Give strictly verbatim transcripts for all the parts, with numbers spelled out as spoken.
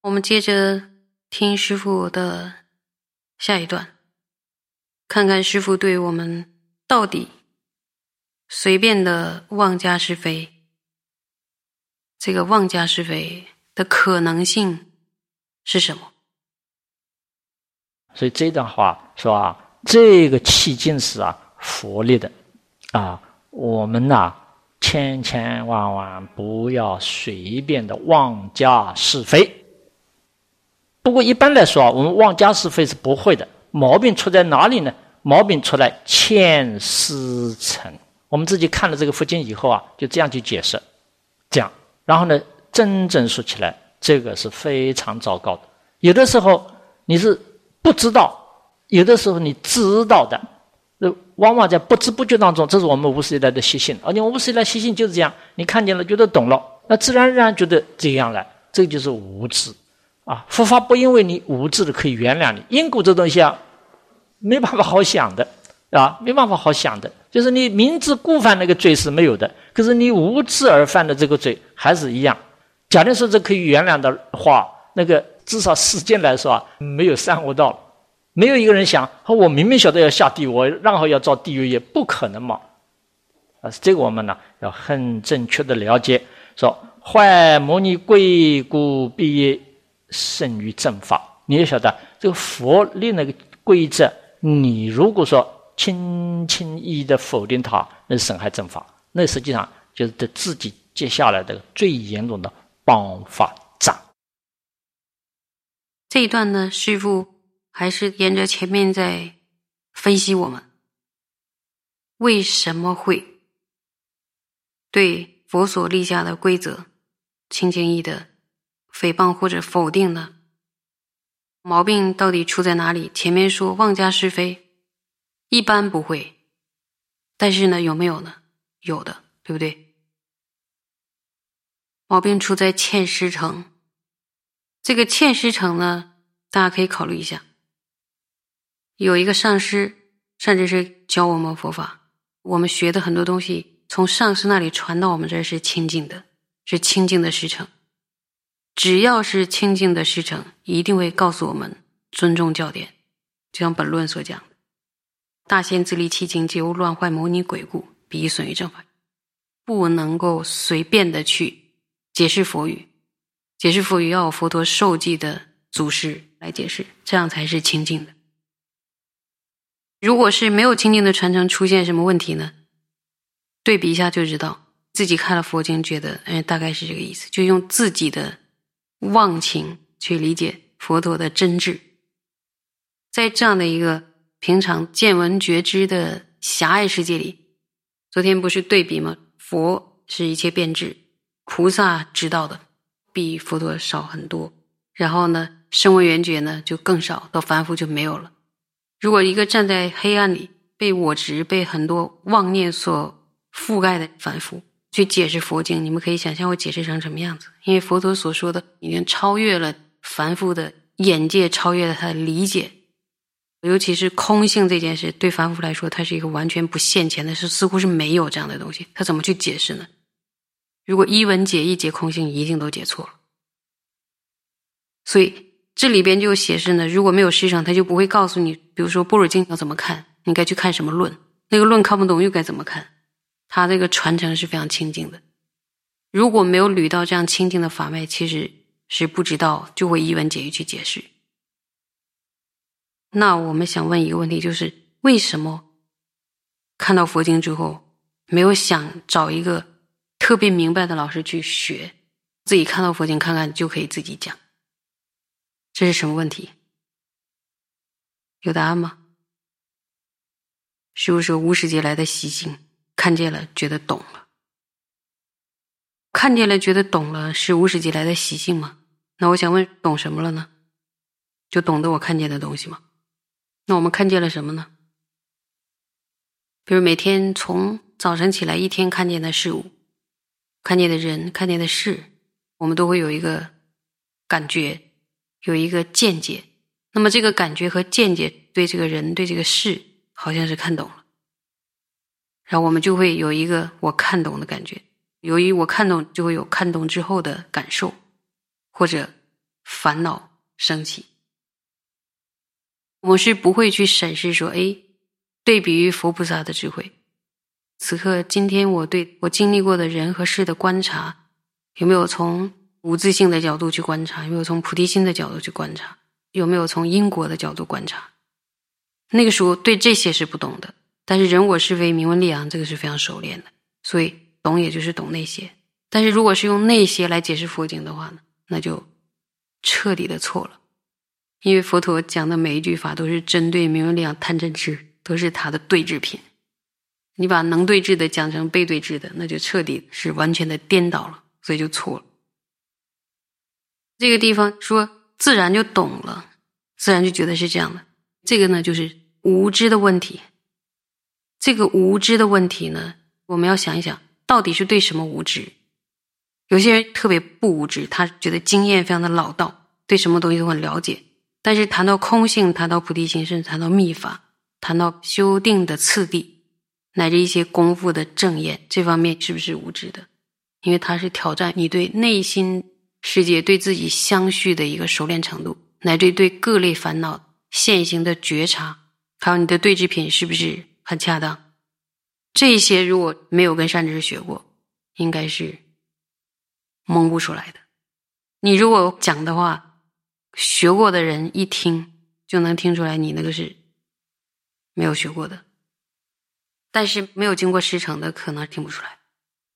我们接着听师父的下一段，看看师父对我们到底随便的妄加是非，这个妄加是非的可能性是什么。 所以这段话说啊，这个气境是啊佛力的啊，我们呐、啊、千千万万不要随便的妄加是非。不过一般来说啊，我们妄加是非是不会的。毛病出在哪里呢？毛病出来欠思成。我们自己看了这个佛经以后啊，就这样去解释，这样，然后呢，真正说起来，这个是非常糟糕的。有的时候你是不知道，有的时候你知道的，往往在不知不觉当中，这是我们无始以来的习性。而且我无始以来习性就是这样，你看见了，觉得懂了，那自然而然觉得这样了，这就是无知。啊，佛法不因为你无知的可以原谅你，因果这东西啊，没办法好想的啊，没办法好想的。就是你明知故犯那个罪是没有的，可是你无知而犯的这个罪还是一样。假定说这可以原谅的话，那个至少世间来说啊，没有三恶道了，没有一个人想，我明明晓得要下地狱，我然后要造地狱，也不可能嘛。啊，这个我们呢要很正确的了解，说坏摩尼贵故必胜于正法。你也晓得这个佛立那个规则，你如果说轻轻易的否定它，那是损害正法，那实际上就是对自己接下来的最严重的帮法障。 这一段呢，师父还是沿着前面在分析我们为什么会对佛所立下的规则轻轻易的诽谤或者否定呢？毛病到底出在哪里？前面说妄加是非，一般不会，但是呢，有没有呢？有的，对不对？毛病出在欠师承。这个欠师承呢，大家可以考虑一下。有一个上师，甚至是教我们佛法，我们学的很多东西从上师那里传到我们这儿是清净的，是清净的师承。只要是清净的师承，一定会告诉我们尊重教典，就像本论所讲的，大仙自立其境，皆由乱坏牟尼鬼故，彼以损于正法。不能够随便的去解释佛语，解释佛语要有佛陀授记的祖师来解释，这样才是清净的。如果是没有清净的传承，出现什么问题呢？对比一下就知道，自己看了佛经觉得哎，大概是这个意思，就用自己的妄情去理解佛陀的真智。在这样的一个平常见闻觉知的狭隘世界里，昨天不是对比吗？佛是一切遍智，菩萨知道的比佛陀少很多，然后呢，声闻缘觉呢就更少，到凡夫就没有了。如果一个站在黑暗里，被我执被很多妄念所覆盖的凡夫去解释佛经，你们可以想象会解释成什么样子。因为佛陀所说的已经超越了凡夫的眼界，超越了他的理解。尤其是空性这件事，对凡夫来说，它是一个完全不现前的事，似乎是没有这样的东西，他怎么去解释呢？如果一文解义解空性，一定都解错了。所以这里边就显示呢，如果没有师承，他就不会告诉你，比如说般若经要怎么看，你该去看什么论，那个论看不懂又该怎么看。他这个传承是非常清净的，如果没有捋到这样清净的法脉，其实是不知道，就会一文解义去解释。那我们想问一个问题，就是为什么看到佛经之后没有想找一个特别明白的老师去学，自己看到佛经看看就可以自己讲？这是什么问题？有答案吗？是不是无始劫来的习性，看见了觉得懂了？看见了觉得懂了是无始劫来的习性吗？那我想问，懂什么了呢？就懂得我看见的东西吗？那我们看见了什么呢？比如每天从早晨起来一天看见的事物，看见的人，看见的事，我们都会有一个感觉，有一个见解。那么这个感觉和见解对这个人对这个事好像是看懂了，然后我们就会有一个我看懂的感觉。由于我看懂，就会有看懂之后的感受，或者烦恼升起。我们是不会去审视说，哎，对比于佛菩萨的智慧，此刻今天我对我经历过的人和事的观察，有没有从无自性的角度去观察，有没有从菩提心的角度去观察，有没有从因果的角度观察。那个时候对这些是不懂的，但是人我是非名闻利养这个是非常熟练的，所以懂也就是懂那些。但是如果是用那些来解释佛经的话呢，那就彻底的错了。因为佛陀讲的每一句法都是针对名闻利养贪嗔痴，都是他的对治品。你把能对治的讲成被对治的，那就彻底是完全的颠倒了，所以就错了。这个地方说自然就懂了，自然就觉得是这样的，这个呢就是无知的问题。这个无知的问题呢，我们要想一想到底是对什么无知。有些人特别不无知，他觉得经验非常的老道，对什么东西都很了解，但是谈到空性，谈到菩提心，甚至谈到密法，谈到修定的次第，乃至一些功夫的正验，这方面是不是无知的？因为它是挑战你对内心世界对自己相续的一个熟练程度，乃至对各类烦恼现行的觉察，还有你的对治品是不是很恰当。这些如果没有跟善知识学过，应该是蒙不出来的。你如果讲的话，学过的人一听就能听出来你那个是没有学过的，但是没有经过师承的可能听不出来。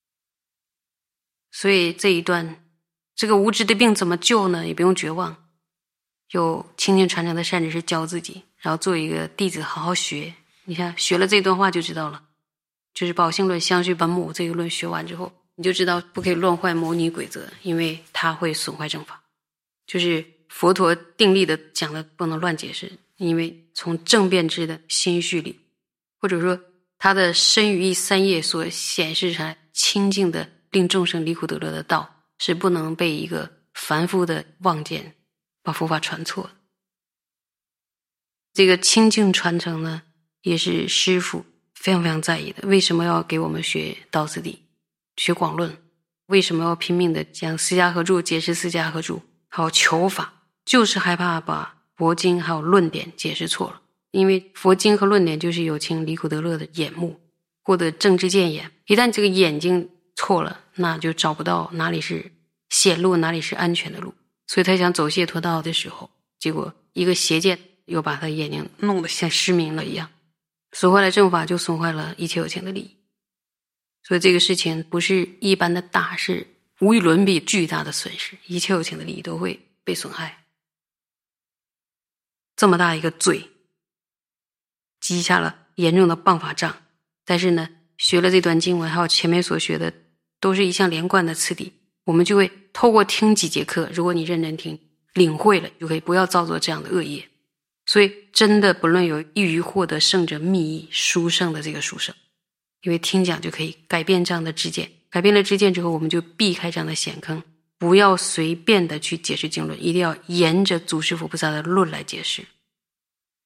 所以这一段这个无知的病怎么救呢？也不用绝望，有清净传承的善知识教自己，然后做一个弟子好好学。你看学了这段话就知道了，就是宝性论相续本母这个论学完之后，你就知道不可以乱坏牟尼规则，因为它会损坏正法。就是佛陀定力的讲的不能乱解释，因为从正辩知的心绪里，或者说他的身语意三业所显示出来清净的令众生离苦得乐的道，是不能被一个凡夫的妄见把佛法传错的。这个清净传承呢，也是师父非常非常在意的。为什么要给我们学道次第，学广论？为什么要拼命的讲四家合著，解释四家合著，还有求法？就是害怕把佛经还有论点解释错了。因为佛经和论点就是有情离苦得乐的眼目，获得正知见眼。一旦这个眼睛错了，那就找不到哪里是显路，哪里是安全的路。所以他想走解脱道的时候，结果一个邪见又把他眼睛弄得像失明了一样，损坏了正法，就损坏了一切有情的利益。所以这个事情不是一般的大，是无与伦比巨大的损失，一切有情的利益都会被损害。这么大一个罪，积下了严重的谤法障。但是呢，学了这段经文还有前面所学的都是一项连贯的次第，我们就会透过听几节课，如果你认真听领会了，就可以不要造作这样的恶业。所以真的不论有易于获得圣者密意殊胜的这个殊胜，因为听讲就可以改变这样的知见，改变了知见之后，我们就避开这样的险坑，不要随便的去解释经论，一定要沿着祖师佛菩萨的论来解释。